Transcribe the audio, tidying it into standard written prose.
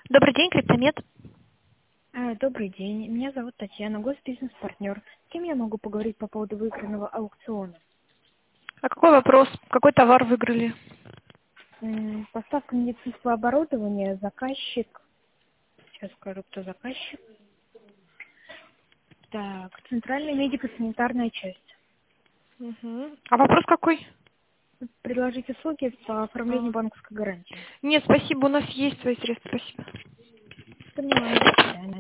Добрый день, Криптомет. Добрый день, меня зовут Татьяна, госбизнес-партнер. С кем я могу поговорить по поводу выигранного аукциона? А какой вопрос? Какой товар выиграли? Поставка медицинского оборудования, заказчик. Сейчас скажу, кто заказчик. Так, центральная медико-санитарная часть. Мгм. А вопрос какой? Предложить услуги по оформлению А. банковской гарантии. Нет, спасибо, у нас есть свои средства, спасибо. Поняла, до свидания.